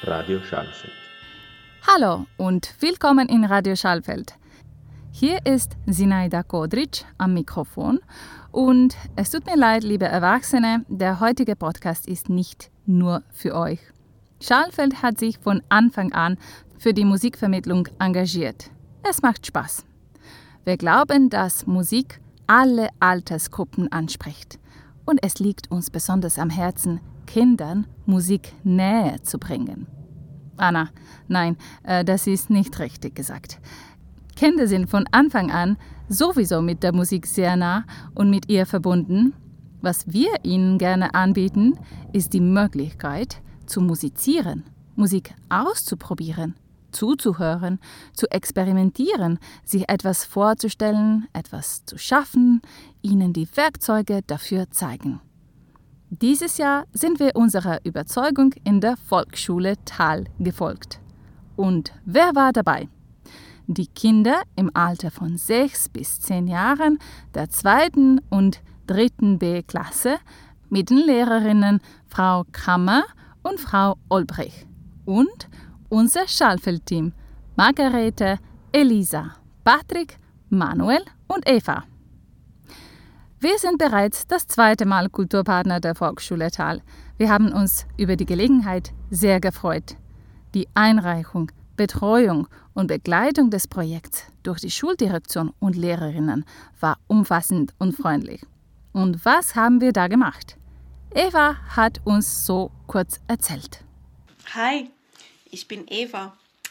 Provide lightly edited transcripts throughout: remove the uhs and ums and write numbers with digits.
Radio Schalfeld. Hallo und willkommen in Radio Schalfeld. Hier ist Zinaida Kodric am Mikrofon und es tut mir leid, liebe Erwachsene, der heutige Podcast ist nicht nur für euch. Schalfeld hat sich von Anfang an für die Musikvermittlung engagiert. Es macht Spaß. Wir glauben, dass Musik alle Altersgruppen anspricht. Und es liegt uns besonders am Herzen, Kindern Musik näher zu bringen. Anna, nein, das ist nicht richtig gesagt. Kinder sind von Anfang an sowieso mit der Musik sehr nah und mit ihr verbunden. Was wir ihnen gerne anbieten, ist die Möglichkeit zu musizieren, Musik auszuprobieren, zuzuhören, zu experimentieren, sich etwas vorzustellen, etwas zu schaffen, ihnen die Werkzeuge dafür zeigen. Dieses Jahr sind wir unserer Überzeugung in der Volksschule Thal gefolgt. Und wer war dabei? Die Kinder im Alter von 6 bis 10 Jahren der 2. und 3. B-Klasse mit den Lehrerinnen Frau Kammer und Frau Olbrich und unser Schalfeld-Team Margarete, Elisa, Patrick, Manuel und Eva. Wir sind bereits das 2. Mal Kulturpartner der Volksschule Thal. Wir haben uns über die Gelegenheit sehr gefreut. Die Einreichung, Betreuung und Begleitung des Projekts durch die Schuldirektion und Lehrerinnen war umfassend und freundlich. Und was haben wir da gemacht? Eva hat uns so kurz erzählt. Hi, ich bin Eva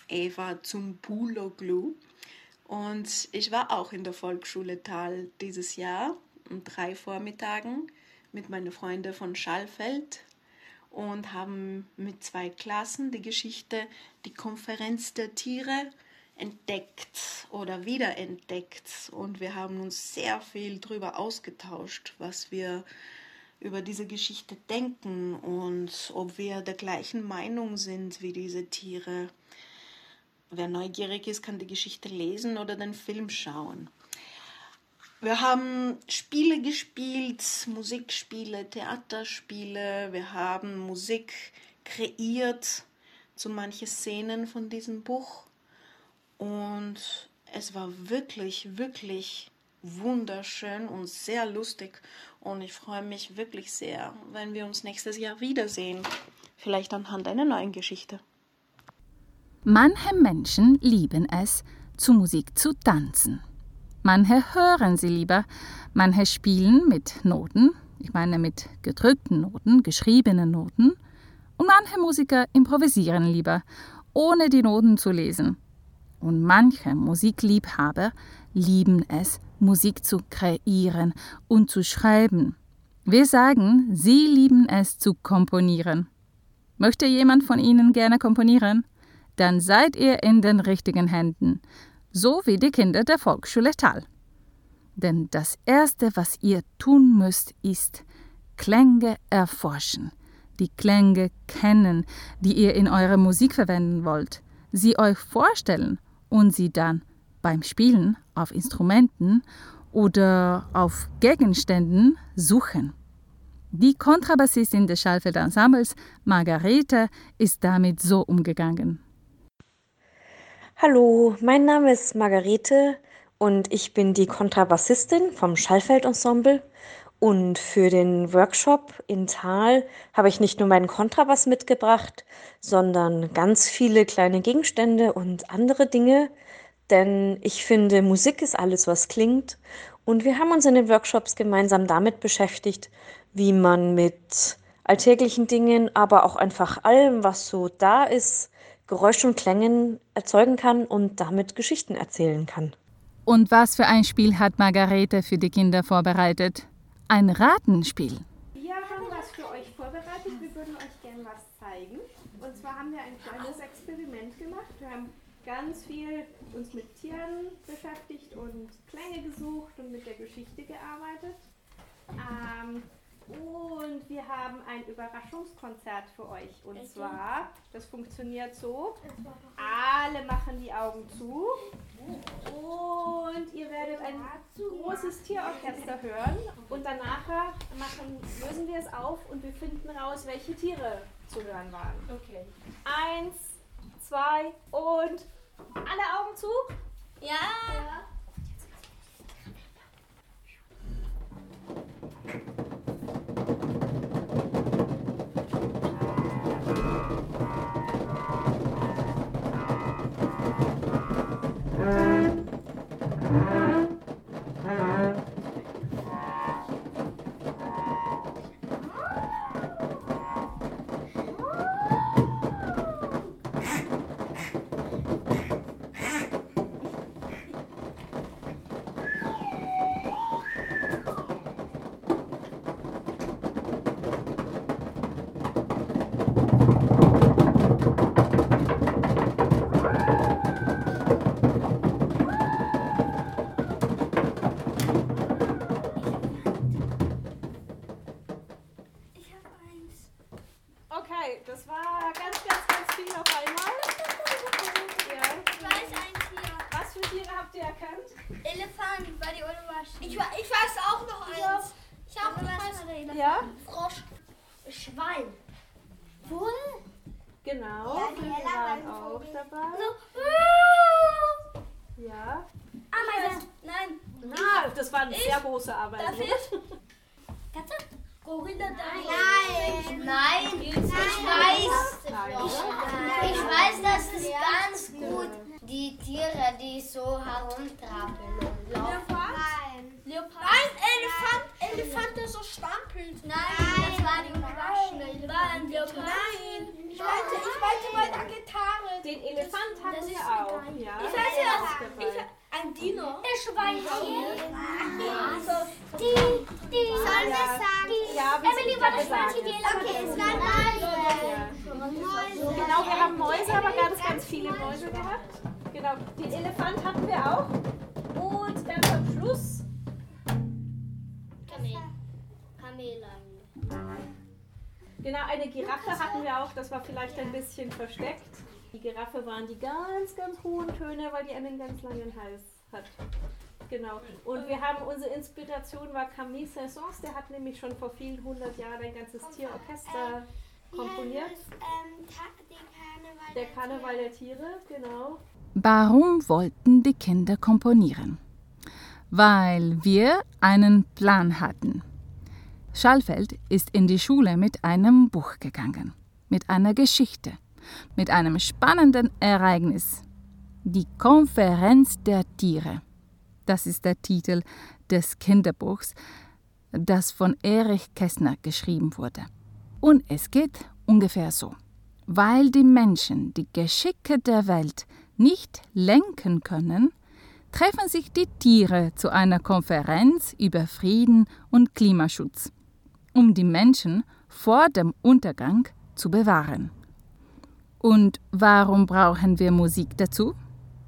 Zumbuloglu und ich war auch in der Volksschule Thal dieses Jahr um 3 Vormittagen mit meinen Freunden von Schalfeld und haben mit 2 Klassen die Geschichte Die Konferenz der Tiere entdeckt oder wiederentdeckt. Und wir haben uns sehr viel darüber ausgetauscht, was wir über diese Geschichte denken und ob wir der gleichen Meinung sind wie diese Tiere. Wer neugierig ist, kann die Geschichte lesen oder den Film schauen. Wir haben Spiele gespielt, Musikspiele, Theaterspiele. Wir haben Musik kreiert zu manchen Szenen von diesem Buch. Und es war wirklich, wirklich wunderschön und sehr lustig. Und ich freue mich wirklich sehr, wenn wir uns nächstes Jahr wiedersehen. Vielleicht anhand einer neuen Geschichte. Manche Menschen lieben es, zu Musik zu tanzen. Manche hören sie lieber, manche spielen mit Noten, ich meine mit gedrückten Noten, geschriebenen Noten, und manche Musiker improvisieren lieber, ohne die Noten zu lesen. Und manche Musikliebhaber lieben es, Musik zu kreieren und zu schreiben. Wir sagen, sie lieben es zu komponieren. Möchte jemand von Ihnen gerne komponieren? Dann seid ihr in den richtigen Händen. So wie die Kinder der Volksschule Thal. Denn das Erste, was ihr tun müsst, ist Klänge erforschen, die Klänge kennen, die ihr in eurer Musik verwenden wollt, sie euch vorstellen und sie dann beim Spielen auf Instrumenten oder auf Gegenständen suchen. Die Kontrabassistin des Schalfeld Ensembles, Margarete, ist damit so umgegangen. Hallo, mein Name ist Margarete und ich bin die Kontrabassistin vom Schalfeld Ensemble. Und für den Workshop in Thal habe ich nicht nur meinen Kontrabass mitgebracht, sondern ganz viele kleine Gegenstände und andere Dinge. Denn ich finde, Musik ist alles, was klingt. Und wir haben uns in den Workshops gemeinsam damit beschäftigt, wie man mit alltäglichen Dingen, aber auch einfach allem, was so da ist, Geräuschen und Klängen erzeugen kann und damit Geschichten erzählen kann. Und was für ein Spiel hat Margarete für die Kinder vorbereitet? Ein Ratenspiel. Wir haben was für euch vorbereitet. Wir würden euch gerne was zeigen. Und zwar haben wir ein kleines Experiment gemacht. Wir haben ganz viel uns mit Tieren beschäftigt und Klänge gesucht und mit der Geschichte gearbeitet. Und wir haben ein Überraschungskonzert für euch. Und zwar, das funktioniert so, alle machen die Augen zu und ihr werdet ein großes Tierorchester hören und danach nachher lösen wir es auf und wir finden raus, welche Tiere zu hören waren. Okay. 1, 2 und alle Augen zu. Ja. Okay, das war ganz viel auf einmal. Ja. Ich weiß ein Tier. Was für Tiere habt ihr erkannt? Elefant, weil die unwaschen. Ich weiß auch noch eins. Ich auch noch was. Ja? Frosch. Schwein. Wohl? Genau, Ja, die wir Ella waren war auch Vogel. dabei. So. Ja. Ameise. Nein. Ah, das war eine sehr große Arbeit. Darf ne? ich? Katze? Gorilla. Nein. Nein. Ich weiß. Ich weiß, das ist ganz gut. Die Tiere, die so herumtrappeln und laufen. Leopard? Nein, Elefant, der so stampelt. Nein, das war die unwaschene. War ein Leopard? Nein. Ich wollte bei der Gitarre. Den Elefant hatten wir auch. Ja, Ich weiß der ja, ist dabei. ein Dino. Der Schweinchen. Ja. Sollen wir sagen? Ja, wir Emily sind war da das gesagt. Schweinchen, die Okay, es war Ja. Genau, wir haben Mäuse, aber ganz viele Mäuse gehabt. Genau, den Elefant hatten wir auch. Und ganz am Schluss. Kamele. Genau, eine Giraffe hatten wir auch, das war vielleicht ein bisschen versteckt. Die Giraffe waren die ganz hohen Töne, weil die einen ganz langen Hals hat. Genau. Und wir haben, unsere Inspiration war Camille Saint-Saëns, der hat nämlich schon vor vielen 100 Jahren ein ganzes Tierorchester komponiert. Der Karneval der Tiere, genau. Warum wollten die Kinder komponieren? Weil wir einen Plan hatten. Schalfeld ist in die Schule mit einem Buch gegangen, mit einer Geschichte, mit einem spannenden Ereignis. Die Konferenz der Tiere. Das ist der Titel des Kinderbuchs, das von Erich Kästner geschrieben wurde. Und es geht ungefähr so. Weil die Menschen die Geschicke der Welt nicht lenken können, treffen sich die Tiere zu einer Konferenz über Frieden und Klimaschutz, um die Menschen vor dem Untergang zu bewahren. Und warum brauchen wir Musik dazu?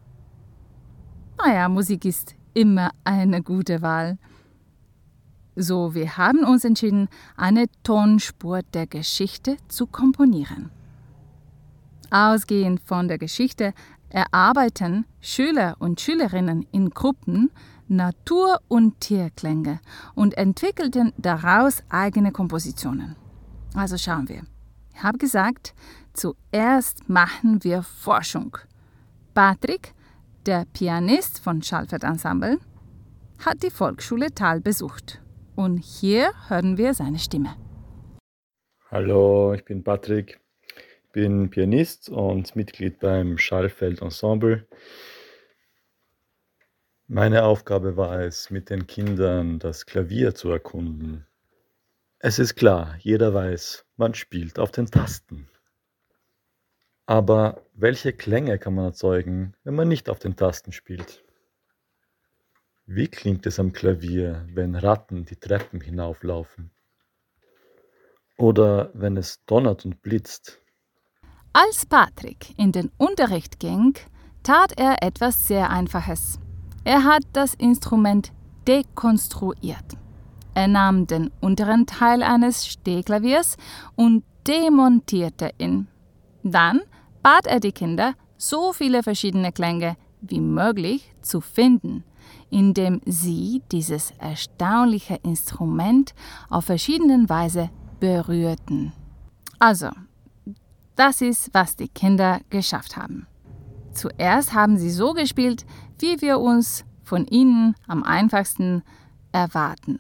Naja, Musik ist immer eine gute Wahl. So, wir haben uns entschieden, eine Tonspur der Geschichte zu komponieren. Ausgehend von der Geschichte erarbeiten Schüler und Schülerinnen in Gruppen Natur- und Tierklänge und entwickelten daraus eigene Kompositionen. Also schauen wir. Ich habe gesagt, zuerst machen wir Forschung. Patrick, der Pianist von Schalfeld Ensemble, hat die Volksschule Thal besucht. Und hier hören wir seine Stimme. Hallo, ich bin Patrick. Ich bin Pianist und Mitglied beim Schalfeld Ensemble. Meine Aufgabe war es, mit den Kindern das Klavier zu erkunden. Es ist klar, jeder weiß, man spielt auf den Tasten. Aber welche Klänge kann man erzeugen, wenn man nicht auf den Tasten spielt? Wie klingt es am Klavier, wenn Ratten die Treppen hinauflaufen? Oder wenn es donnert und blitzt? Als Patrick in den Unterricht ging, tat er etwas sehr Einfaches. Er hat das Instrument dekonstruiert. Er nahm den unteren Teil eines Stehklaviers und demontierte ihn. Dann bat er die Kinder, so viele verschiedene Klänge wie möglich zu finden, indem sie dieses erstaunliche Instrument auf verschiedene Weise berührten. Also, das ist, was die Kinder geschafft haben. Zuerst haben sie so gespielt, wie wir uns von ihnen am einfachsten erwarten.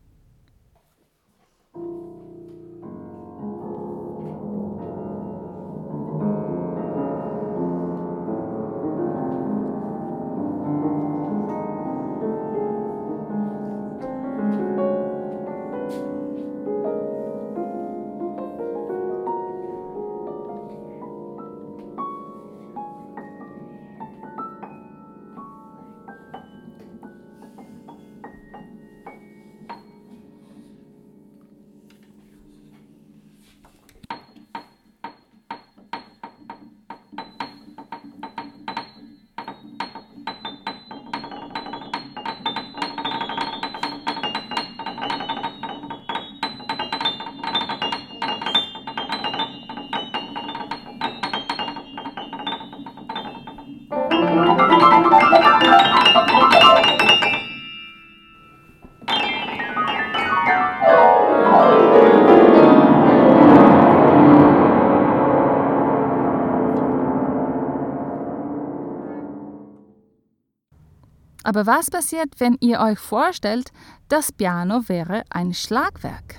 Aber was passiert, wenn ihr euch vorstellt, das Piano wäre ein Schlagwerk?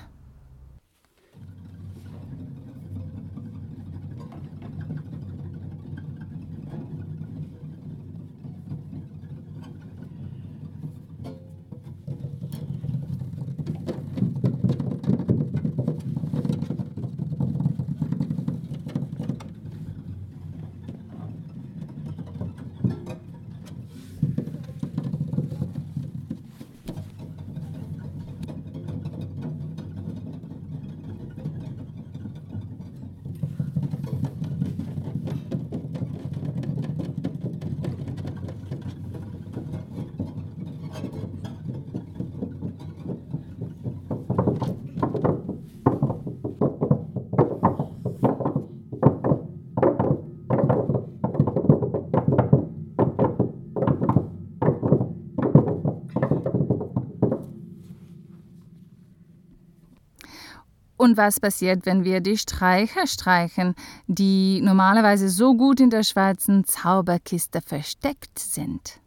Und was passiert, wenn wir die Streicher streichen, die normalerweise so gut in der schwarzen Zauberkiste versteckt sind?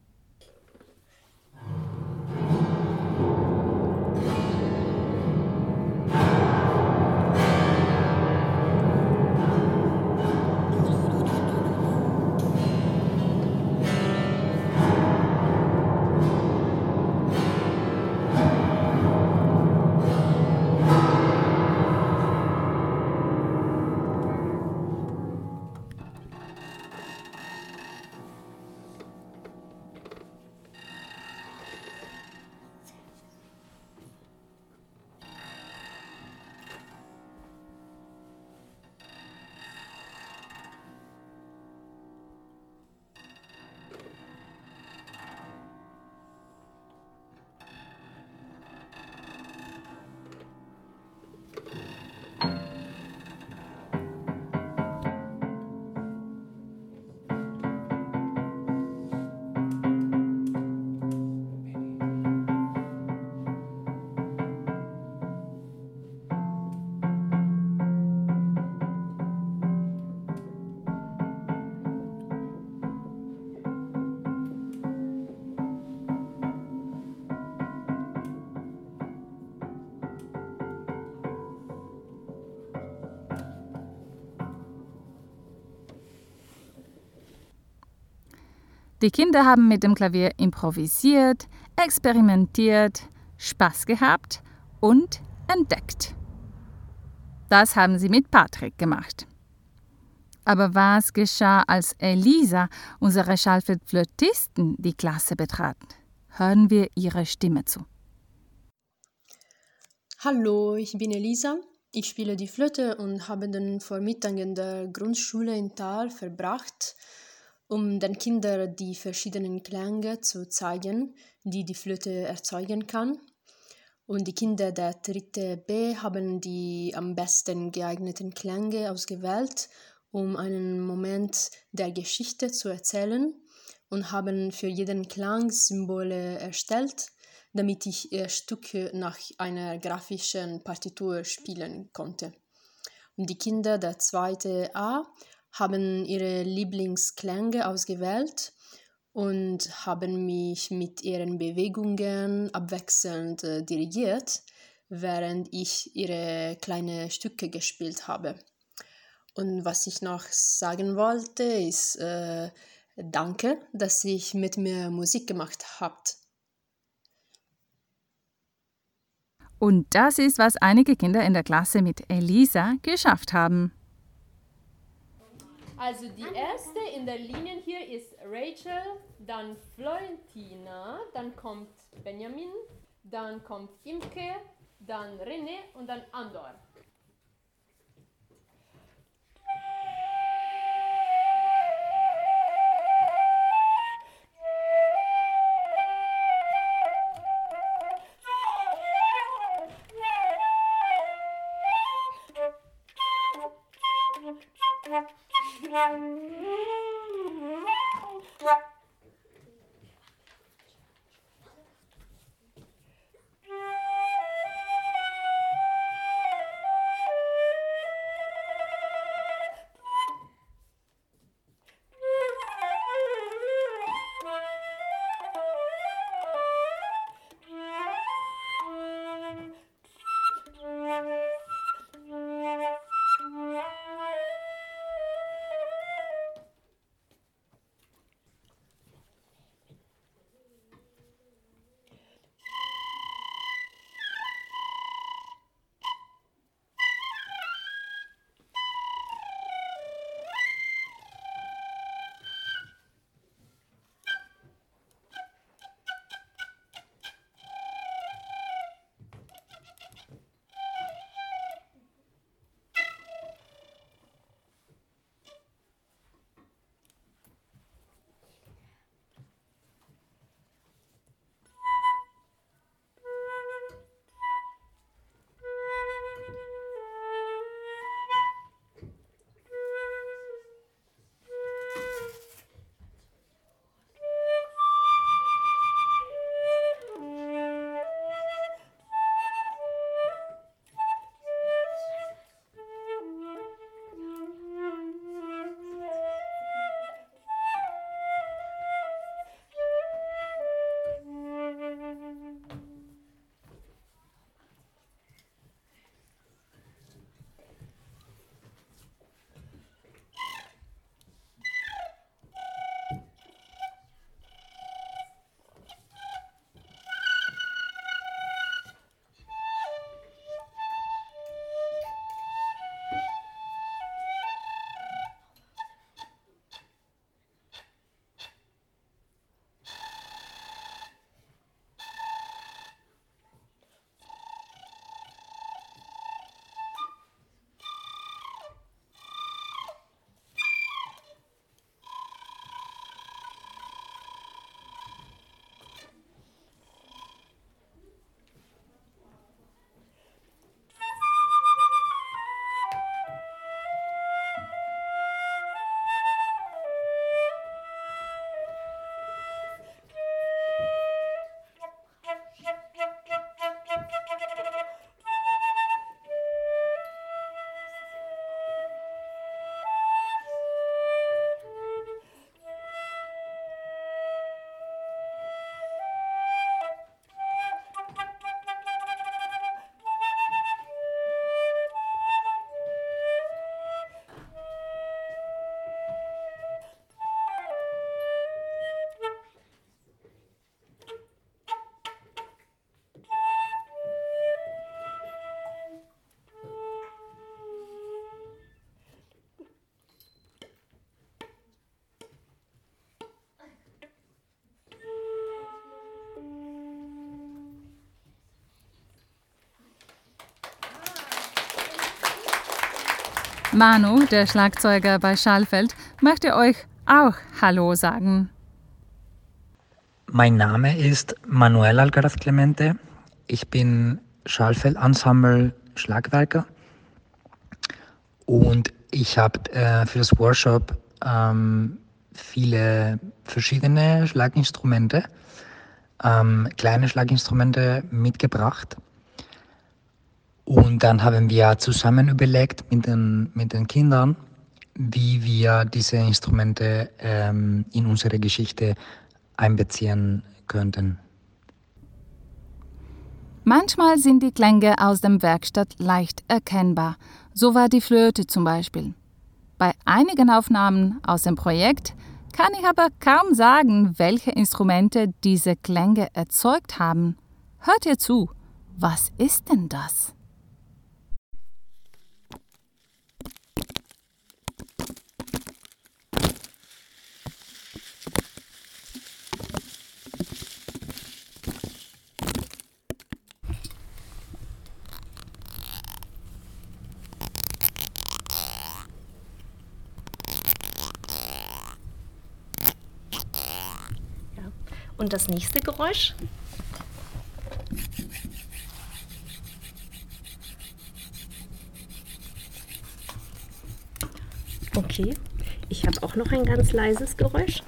Die Kinder haben mit dem Klavier improvisiert, experimentiert, Spaß gehabt und entdeckt. Das haben sie mit Patrick gemacht. Aber was geschah, als Elisa, unsere Schallflötistin, die Klasse betrat? Hören wir ihre Stimme zu. Hallo, ich bin Elisa. Ich spiele die Flöte und habe den Vormittag in der Grundschule in Thal verbracht, um den Kindern die verschiedenen Klänge zu zeigen, die die Flöte erzeugen kann. Und die Kinder der 3. B haben die am besten geeigneten Klänge ausgewählt, um einen Moment der Geschichte zu erzählen und haben für jeden Klang Symbole erstellt, damit ich ihr Stücke nach einer grafischen Partitur spielen konnte. Und die Kinder der 2. A haben ihre Lieblingsklänge ausgewählt und haben mich mit ihren Bewegungen abwechselnd dirigiert, während ich ihre kleinen Stücke gespielt habe. Und was ich noch sagen wollte, ist danke, dass ihr mit mir Musik gemacht habt. Und das ist, was einige Kinder in der Klasse mit Elisa geschafft haben. Also die erste in der Linie hier ist Rachel, dann Florentina, dann kommt Benjamin, dann kommt Imke, dann René und dann Andor. Manu, der Schlagzeuger bei Schallfeld, möchte euch auch Hallo sagen. Mein Name ist Manuel Alcaraz Clemente. Ich bin Schallfeld-Ensemble Schlagwerker und ich habe für das Workshop viele verschiedene Schlaginstrumente, kleine Schlaginstrumente mitgebracht. Und dann haben wir zusammen überlegt mit den Kindern, wie wir diese Instrumente in unsere Geschichte einbeziehen könnten. Manchmal sind die Klänge aus der Werkstatt leicht erkennbar. So war die Flöte zum Beispiel. Bei einigen Aufnahmen aus dem Projekt kann ich aber kaum sagen, welche Instrumente diese Klänge erzeugt haben. Hört ihr zu, was ist denn das? Und das nächste Geräusch? Okay, ich habe auch noch ein ganz leises Geräusch.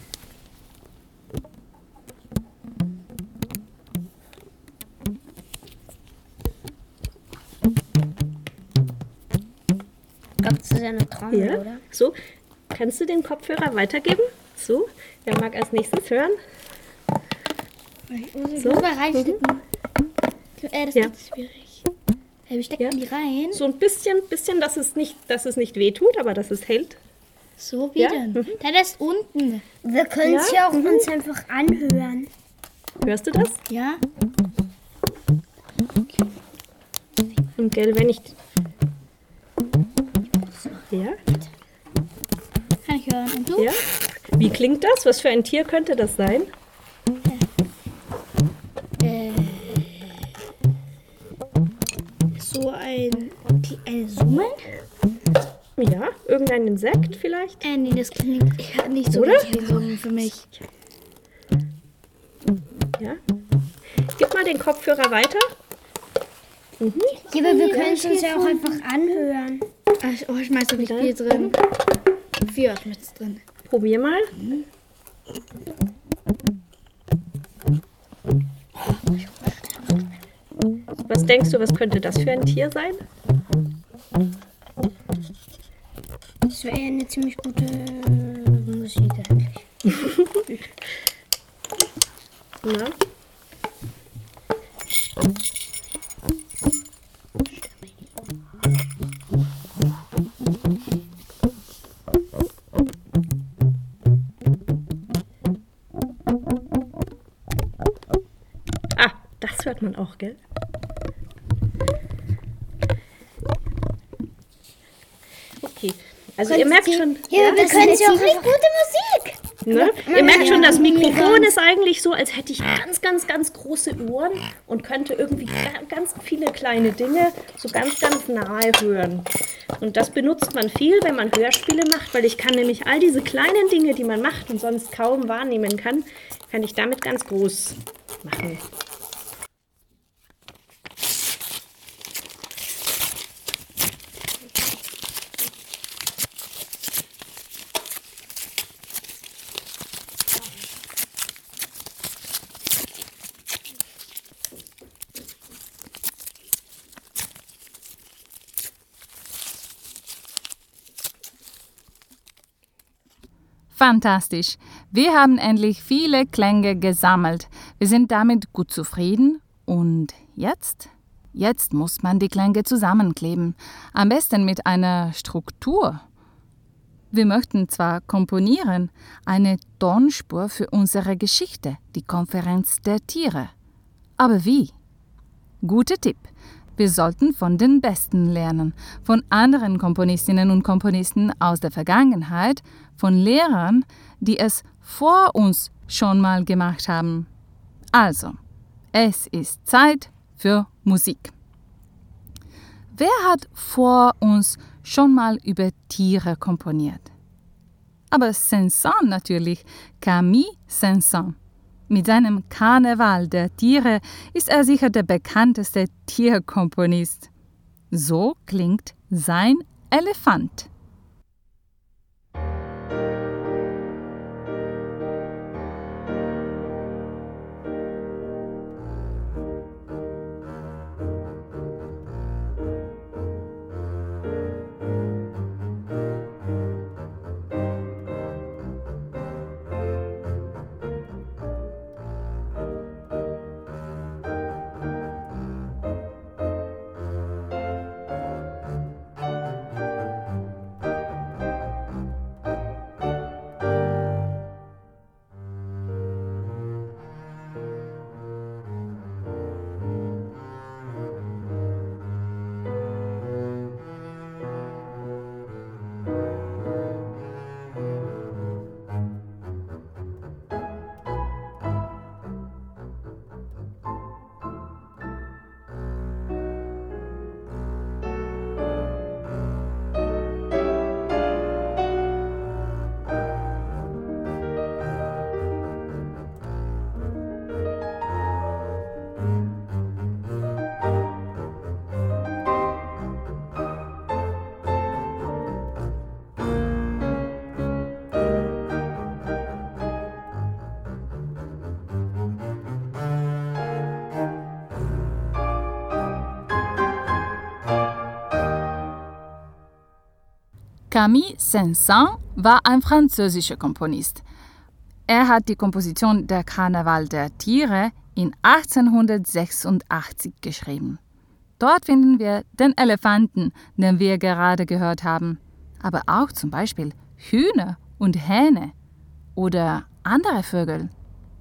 Das ist ja eine Trommel, Ja, oder? so. Kannst du den Kopfhörer weitergeben? So, wer mag als nächstes hören? Ich muss So. mal reinstecken. Das Ja. ist schwierig. Wie steckt Ja. die rein? So ein bisschen, dass es nicht wehtut, aber dass es hält. So wie Ja. denn? Mhm. Der ist unten. Wir können es Ja. ja auch uns einfach anhören. Hörst du das? Ja? Und gell, wenn ich... Ja? Kann ich hören. Und du? Ja? Wie klingt das? Was für ein Tier könnte das sein? So ein Summen? Ja, irgendein Insekt vielleicht? Nee, das klingt nicht so Oder? richtig wie Summen für mich. Ja. Gib mal den Kopfhörer weiter. Ja, aber wir können es uns ja auch einfach anhören. Oh, ich schmeiß doch nicht viel drin. 4 schmeiß drin. Probier mal. Was denkst du, was könnte das für ein Tier sein? Das wäre eine ziemlich gute Musik eigentlich. Na? Ah, das hört man auch, gell? Okay, also ihr merkt schon... Ja, wir können ja auch ziemlich gute Musik. Ne? Ihr merkt schon, das Mikrofon ist eigentlich so, als hätte ich ganz große Ohren und könnte irgendwie ganz viele kleine Dinge so ganz nahe hören. Und das benutzt man viel, wenn man Hörspiele macht, weil ich kann nämlich all diese kleinen Dinge, die man macht und sonst kaum wahrnehmen kann ich damit ganz groß machen. Fantastisch. Wir haben endlich viele Klänge gesammelt. Wir sind damit gut zufrieden. Und jetzt? Jetzt muss man die Klänge zusammenkleben. Am besten mit einer Struktur. Wir möchten zwar komponieren, eine Tonspur für unsere Geschichte, die Konferenz der Tiere. Aber wie? Guter Tipp. Wir sollten von den Besten lernen, von anderen Komponistinnen und Komponisten aus der Vergangenheit, von Lehrern, die es vor uns schon mal gemacht haben. Also, es ist Zeit für Musik. Wer hat vor uns schon mal über Tiere komponiert? Aber Saint-Saëns natürlich, Camille Saint-Saëns. Mit seinem Karneval der Tiere ist er sicher der bekannteste Tierkomponist. So klingt sein Elefant. Camille Saint-Saëns war ein französischer Komponist. Er hat die Komposition Der Karneval der Tiere in 1886 geschrieben. Dort finden wir den Elefanten, den wir gerade gehört haben, aber auch zum Beispiel Hühner und Hähne oder andere Vögel.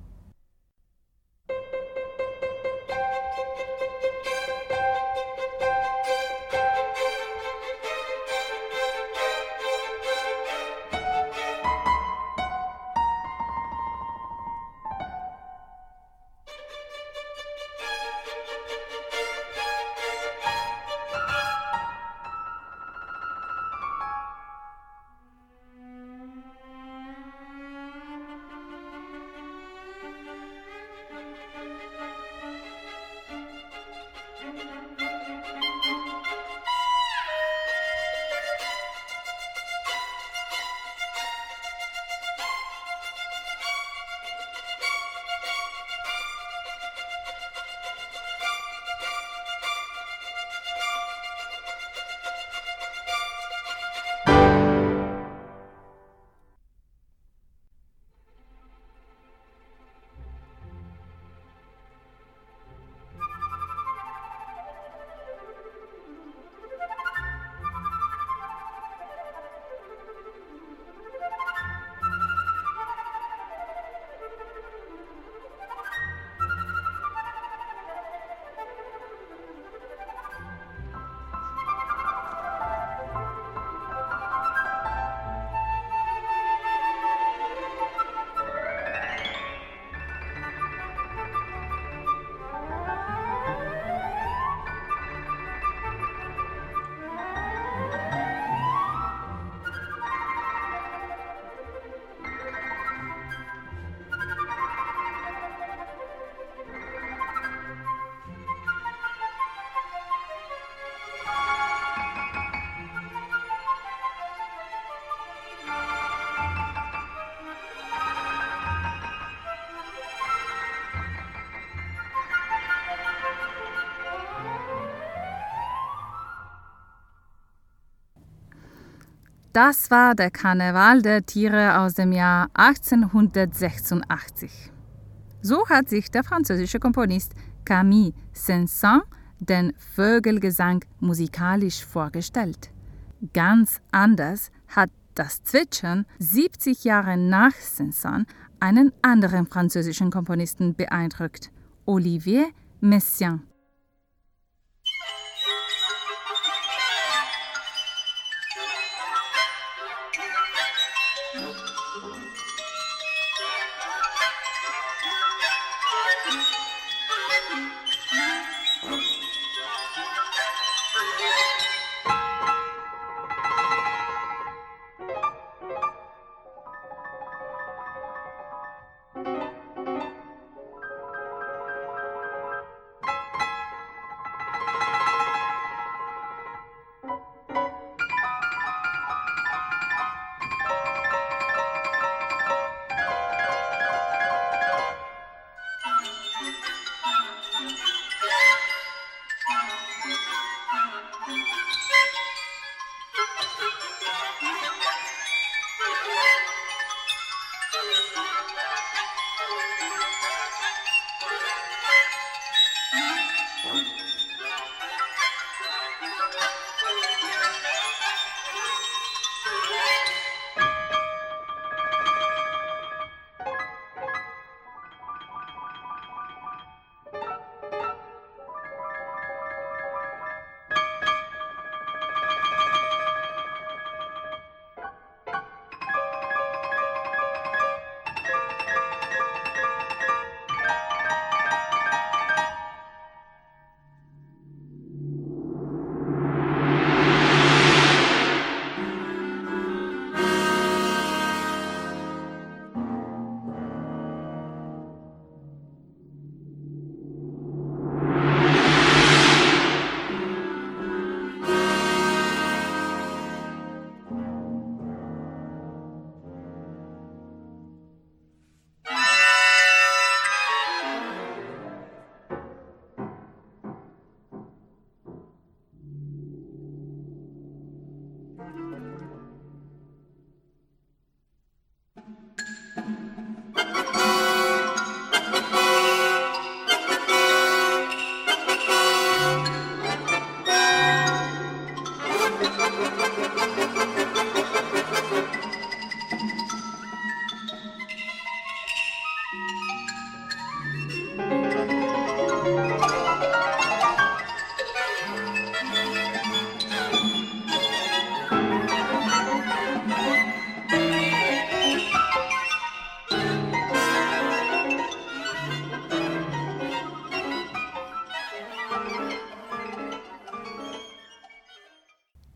Das war der Karneval der Tiere aus dem Jahr 1886. So hat sich der französische Komponist Camille Saint-Saëns den Vögelgesang musikalisch vorgestellt. Ganz anders hat das Zwitschern 70 Jahre nach Saint-Saëns einen anderen französischen Komponisten beeindruckt, Olivier Messiaen.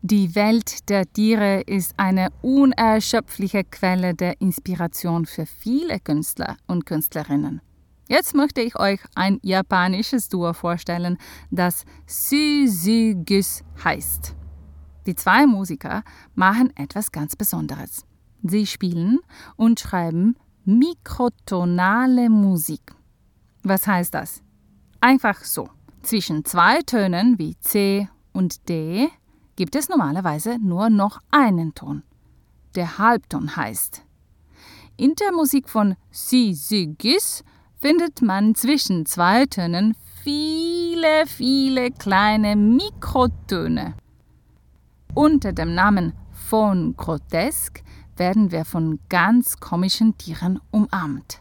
Die Welt der Tiere ist eine unerschöpfliche Quelle der Inspiration für viele Künstler und Künstlerinnen. Jetzt möchte ich euch ein japanisches Duo vorstellen, das Suzugus heißt. Die zwei Musiker machen etwas ganz Besonderes. Sie spielen und schreiben mikrotonale Musik. Was heißt das? Einfach so. Zwischen zwei Tönen wie C und D gibt es normalerweise nur noch einen Ton. Der Halbton heißt. In der Musik von Suzugus findet man zwischen zwei Tönen viele, viele kleine Mikrotöne. Unter dem Namen Phon Grotesk werden wir von ganz komischen Tieren umarmt.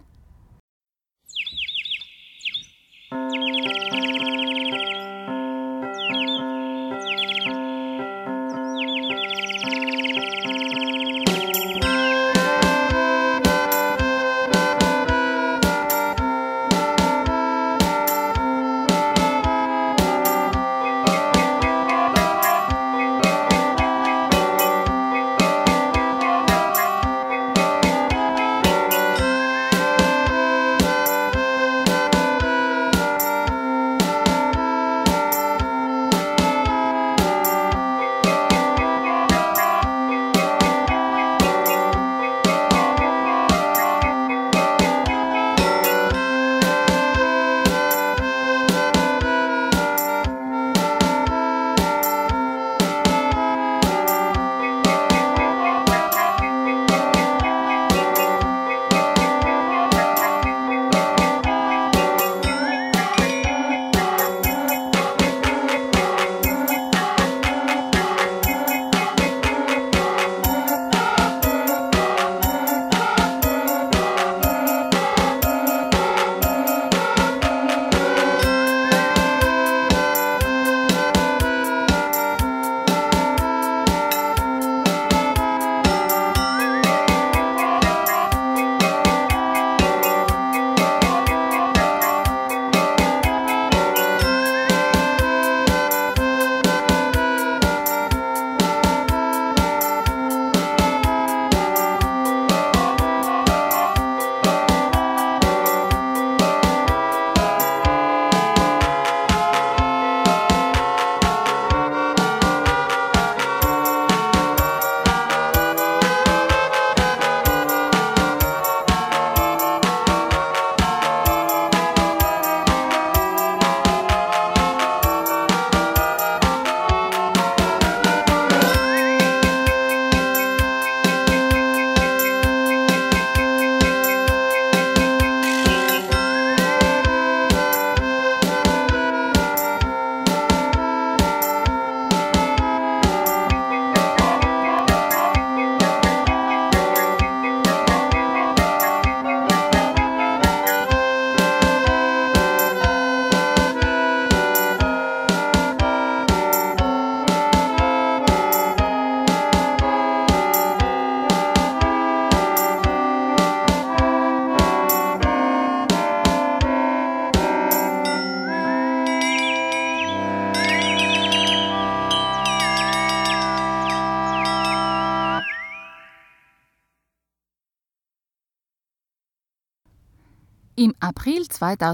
Im April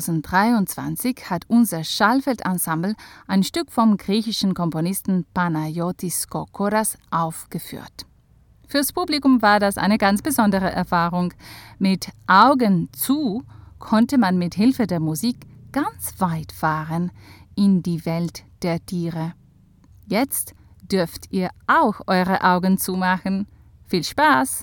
2023 hat unser Schallfeldensemble ein Stück vom griechischen Komponisten Panayotis Kokoras aufgeführt. Fürs Publikum war das eine ganz besondere Erfahrung. Mit Augen zu konnte man mit Hilfe der Musik ganz weit fahren in die Welt der Tiere. Jetzt dürft ihr auch eure Augen zumachen. Viel Spaß!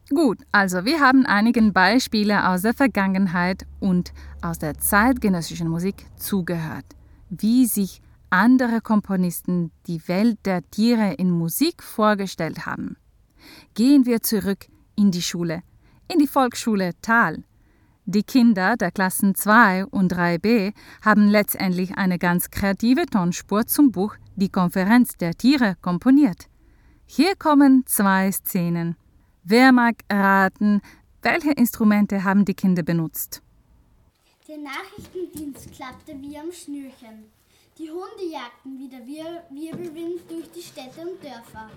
Gut, also wir haben einige Beispiele aus der Vergangenheit und aus der zeitgenössischen Musik zugehört, wie sich andere Komponisten die Welt der Tiere in Musik vorgestellt haben. Gehen wir zurück in die Schule, in die Volksschule Thal. Die Kinder der Klassen 2 und 3b haben letztendlich eine ganz kreative Tonspur zum Buch Die Konferenz der Tiere komponiert. Hier kommen 2 Szenen. Wer mag raten, welche Instrumente haben die Kinder benutzt? Der Nachrichtendienst klappte wie am Schnürchen. Die Hunde jagten wie der Wirbelwind durch die Städte und Dörfer.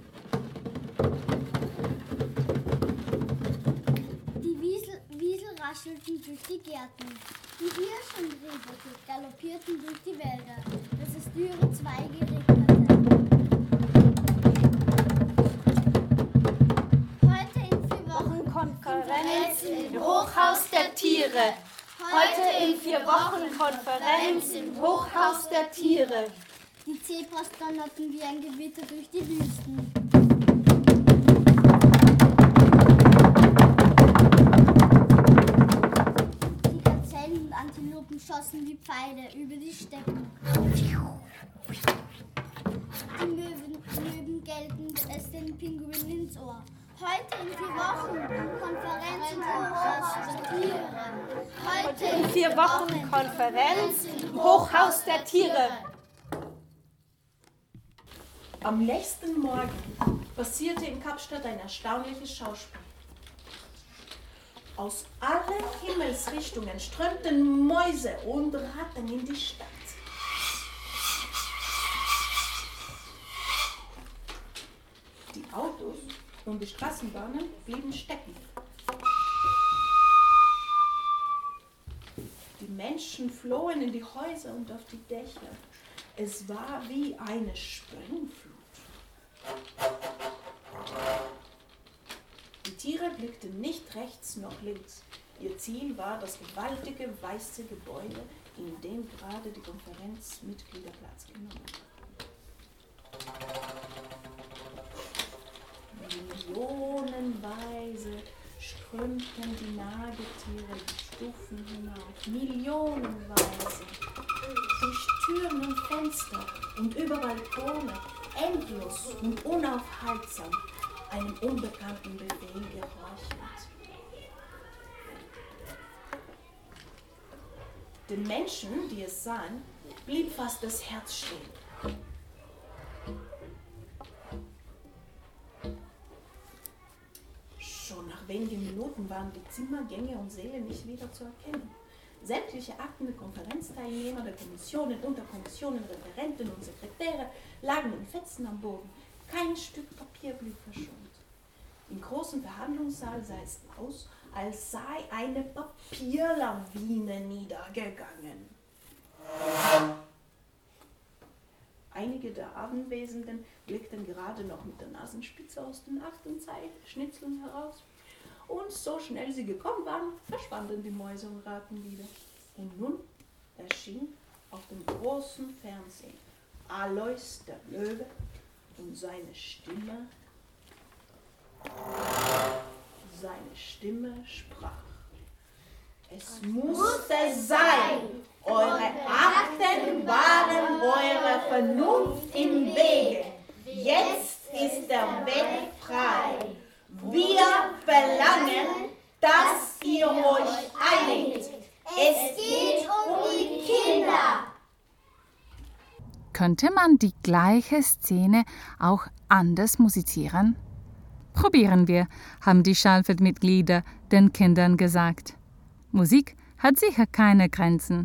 Die Wiesel raschelten durch die Gärten. Die Hirsche und Rehböcke galoppierten durch die Wälder, dass es dürre Zweige regnete. Heute in 4 Wochen Konferenz im Hochhaus der Tiere. Heute in 4 Wochen Konferenz im Hochhaus der Tiere. Die Zebras donnerten wie ein Gewitter durch die Wüsten. Die Gazellen und Antilopen schossen wie Pfeile über die Steppen. Die Möwen gellten es den Pinguinen ins Ohr. Heute in 4 Wochen Konferenz im Hochhaus der Tiere. Heute in 4 Wochen Konferenz im Hochhaus der Tiere. Am nächsten Morgen passierte in Kapstadt ein erstaunliches Schauspiel. Aus allen Himmelsrichtungen strömten Mäuse und Ratten in die Stadt. Die Autos und die Straßenbahnen blieben stecken. Die Menschen flohen in die Häuser und auf die Dächer. Es war wie eine Springflut. Die Tiere blickten nicht rechts noch links. Ihr Ziel war das gewaltige weiße Gebäude, in dem gerade die Konferenzmitglieder Platz genommen hatten. Millionenweise strömten die Nagetiere die Stufen hinauf. Millionenweise. Durch Türen und Fenster und über Balkone, endlos und unaufhaltsam, einem unbekannten Befehl gehorchend. Den Menschen, die es sahen, blieb fast das Herz stehen. Schon nach wenigen Minuten waren die Zimmer, Gänge und Säle nicht wieder zu erkennen. Sämtliche Akten der Konferenzteilnehmer, der Kommissionen, Unterkommissionen, Referenten und Sekretäre lagen in Fetzen am Boden. Kein Stück Papier blieb verschont. Im großen Verhandlungssaal sah es aus, als sei eine Papierlawine niedergegangen. Einige der Anwesenden blickten gerade noch mit der Nasenspitze aus den Aktenschnitzeln heraus. Und so schnell sie gekommen waren, verschwanden die Mäuse und Ratten wieder. Und nun erschien auf dem großen Fernsehen Alois der Löwe und seine Stimme sprach. Es musste sein, eure Akten waren eurer Vernunft im Wege. Jetzt ist der Weg frei. Wir verlangen, dass ihr euch einigt. Es geht um die Kinder. Könnte man die gleiche Szene auch anders musizieren? Probieren wir, haben die Schallfeld-Mitglieder den Kindern gesagt. Musik hat sicher keine Grenzen.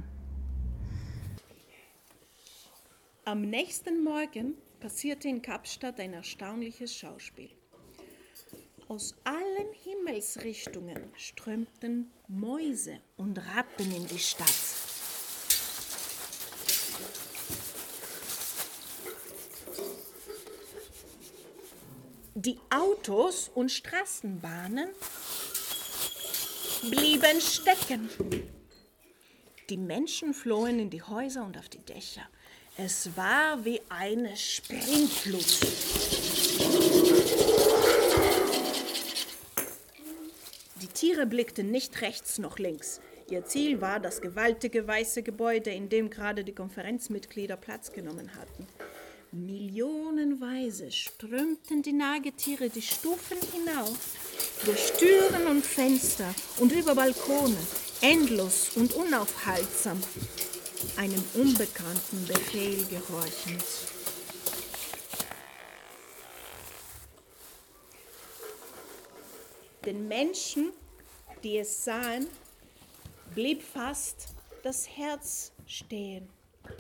Am nächsten Morgen passierte in Kapstadt ein erstaunliches Schauspiel. Aus allen Himmelsrichtungen strömten Mäuse und Ratten in die Stadt. Die Autos und Straßenbahnen blieben stecken. Die Menschen flohen in die Häuser und auf die Dächer. Es war wie eine Springflut. Tiere blickten nicht rechts noch links. Ihr Ziel war das gewaltige weiße Gebäude, in dem gerade die Konferenzmitglieder Platz genommen hatten. Millionenweise strömten die Nagetiere die Stufen hinauf, durch Türen und Fenster und über Balkone, endlos und unaufhaltsam, einem unbekannten Befehl gehorchend. Den Menschen, die es sahen, blieb fast das Herz stehen.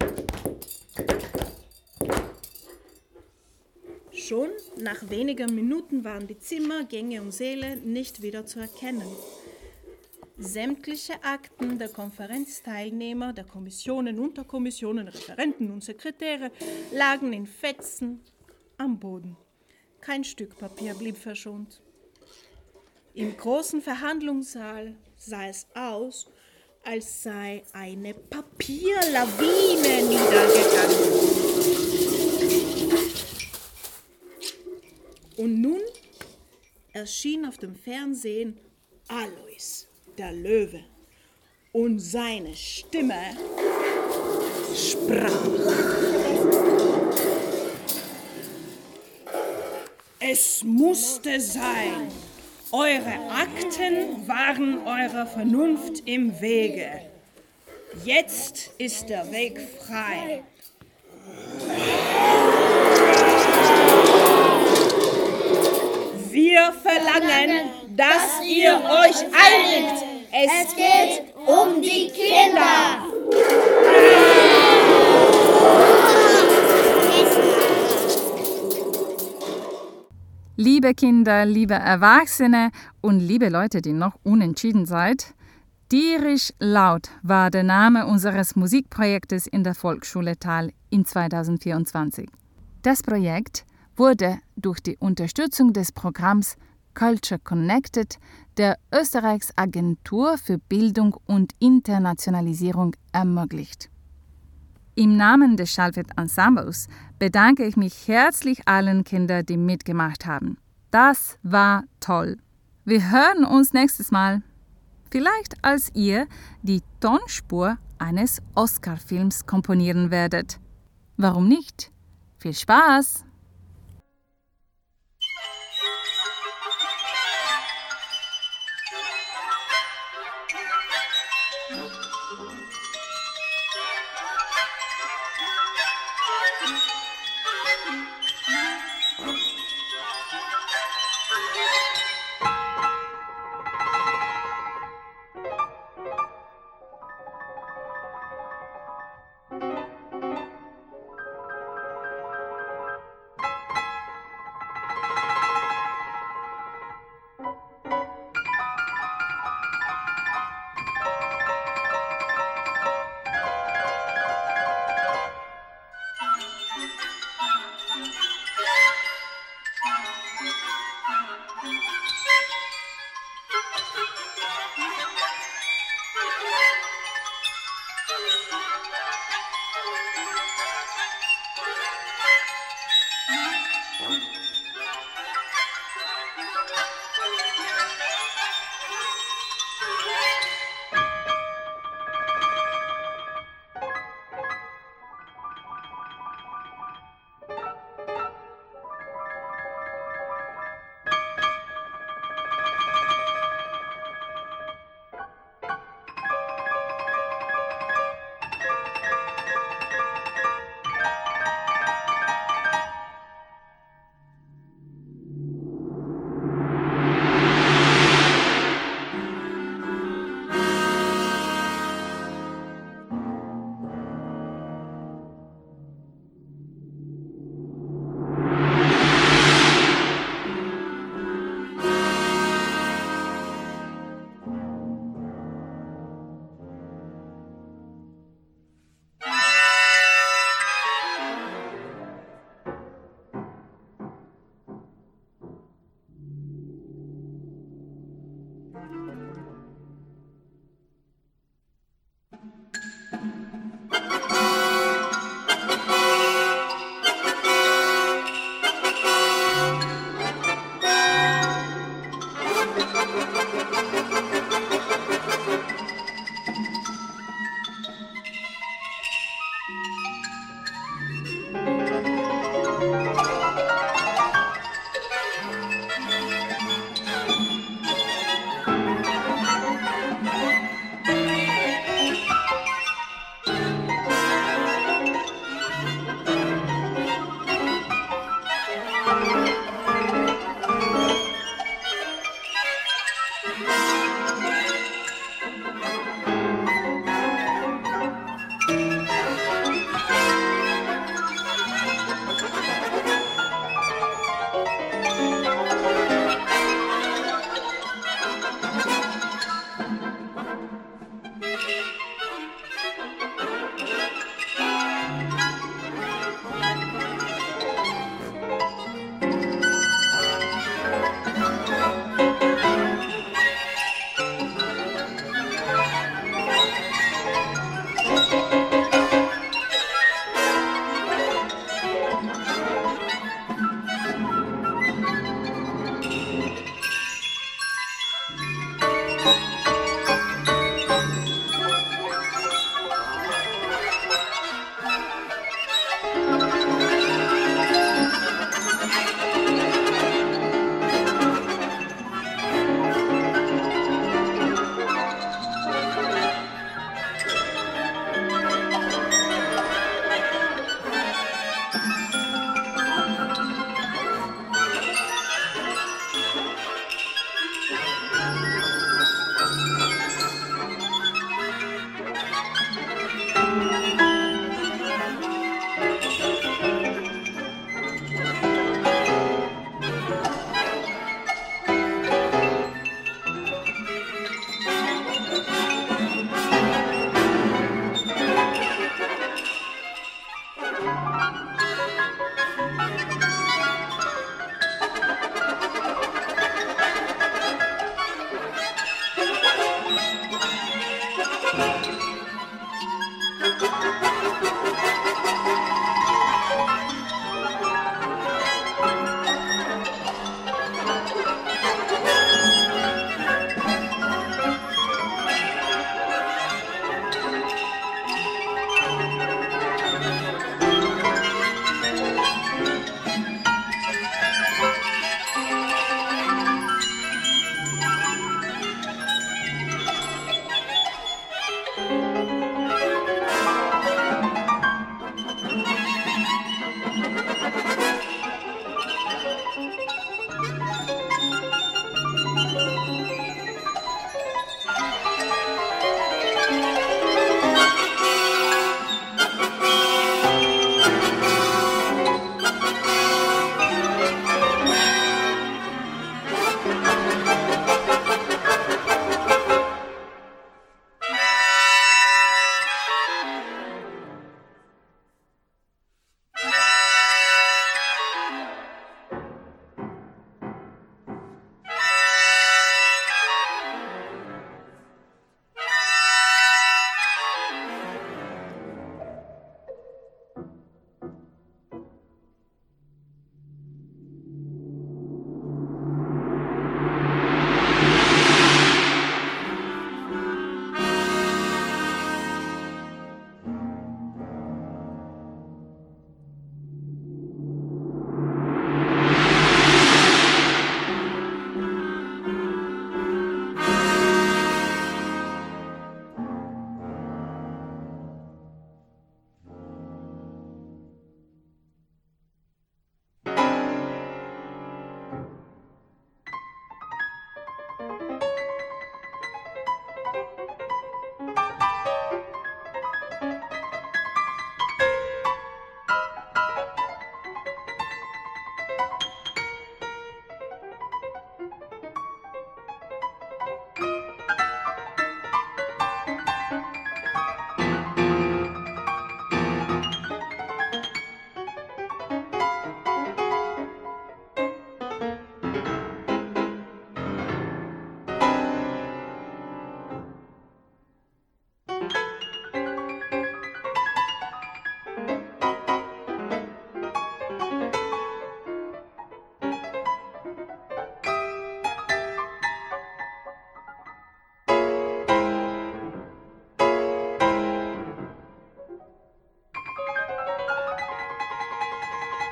Schon nach wenigen Minuten waren die Zimmer, Gänge und Säle nicht wieder zu erkennen. Sämtliche Akten der Konferenzteilnehmer, der Kommissionen, Unterkommissionen, Referenten und Sekretäre lagen in Fetzen am Boden. Kein Stück Papier blieb verschont. Im großen Verhandlungssaal sah es aus, als sei eine Papierlawine niedergegangen. Und nun erschien auf dem Fernsehen Alois, der Löwe, und seine Stimme sprach. Es musste sein. Eure Akten waren eurer Vernunft im Wege. Jetzt ist der Weg frei. Wir verlangen, dass ihr euch einigt. Es geht um die Kinder. Liebe Kinder, liebe Erwachsene und liebe Leute, die noch unentschieden seid, Tierisch laut war der Name unseres Musikprojektes in der Volksschule Thal in 2024. Das Projekt wurde durch die Unterstützung des Programms Culture Connected der Österreichs Agentur für Bildung und Internationalisierung ermöglicht. Im Namen des Schallfeld Ensembles bedanke ich mich herzlich allen Kindern, die mitgemacht haben. Das war toll. Wir hören uns nächstes Mal. Vielleicht als ihr die Tonspur eines Oscar-Films komponieren werdet. Warum nicht? Viel Spaß!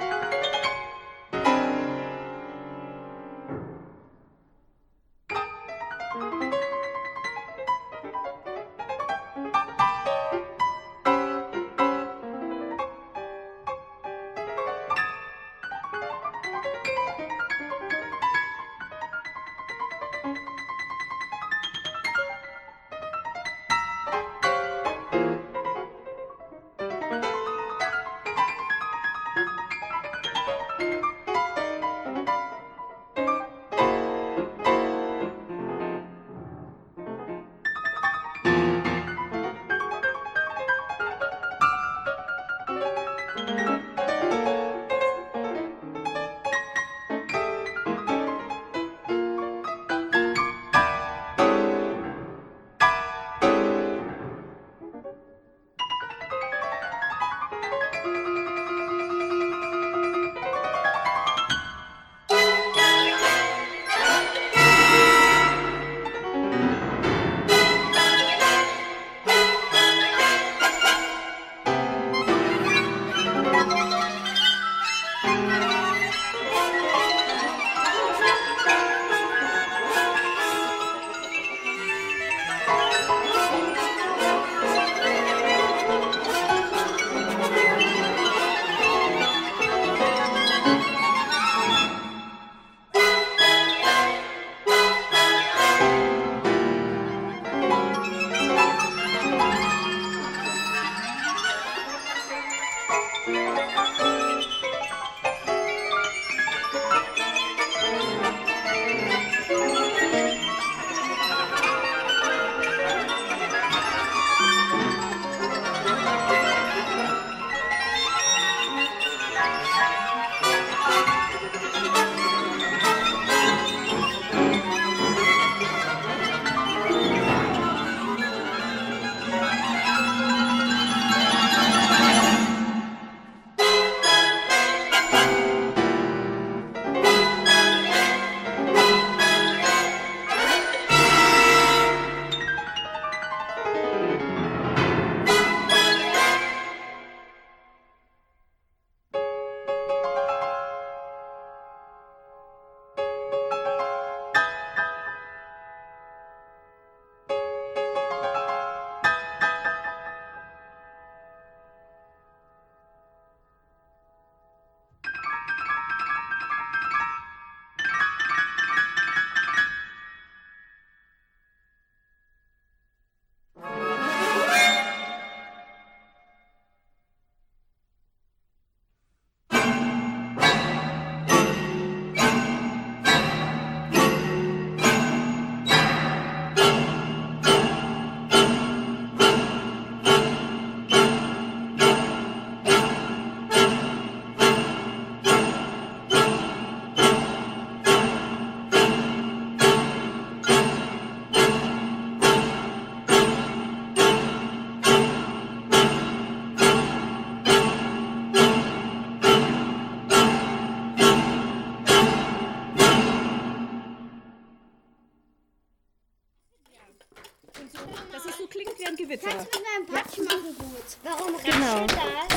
Dass es so klingt wie ein Gewitter. Kannst du mit meinem Patsch machen gut? Warum Genau.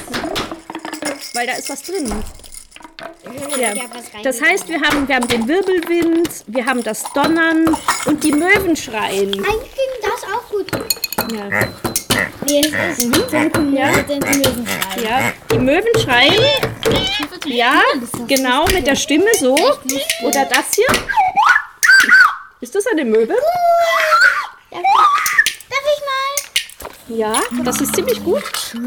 das? Weil da ist was drin. Ja. Das heißt, wir haben den Wirbelwind, wir haben das Donnern und die Möwen schreien. Eigentlich ging das auch gut. Ja. Nee, es ist Ja, die Möwen schreien. Ja, genau, mit der Stimme so. Oder das hier. Ist das eine Möwe? Darf ich mal? Ja, das ist ziemlich gut.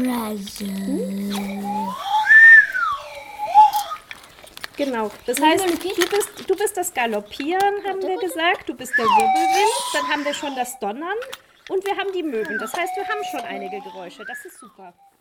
Genau, das heißt, du bist das Galoppieren, haben wir gesagt. Du bist der Wirbelwind, dann haben wir schon das Donnern und wir haben die Möwen. Das heißt, wir haben schon einige Geräusche. Das ist super.